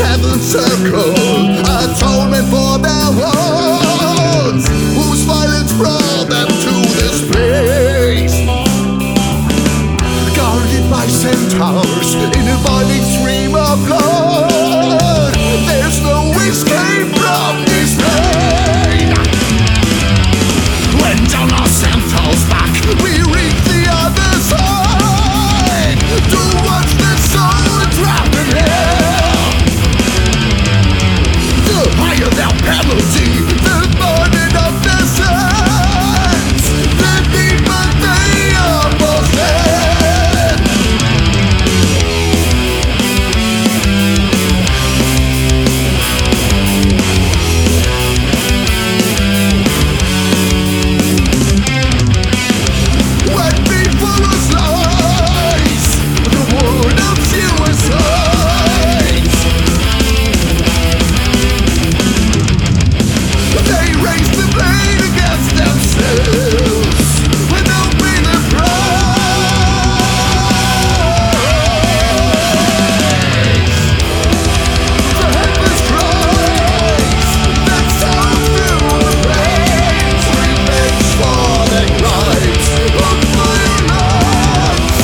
seventh circle, atonement for their wounds, whose violence brought them to this place. Guarded by centaurs in a boiling stream of blood, there's no escape from this pain. When down our centaurs back, we reach the other side to watch the soul trapped in hell. The higher their penalty, the burden of their sins, the deeper they are possessed. When people was lies, the word of suicide, they raise the blade against themselves without being a prize. The headless cries that sound through the veins, revenge for their crimes of violence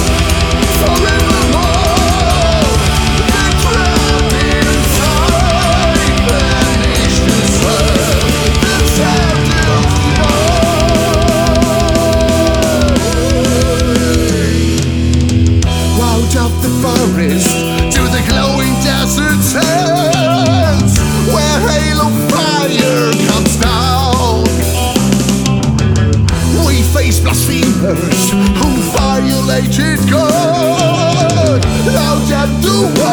forevermore. The drowned inside vanish to serve the sentence out of the forest to the glowing desert sands, where hail of fire comes down. We face blasphemers who violated God, now death to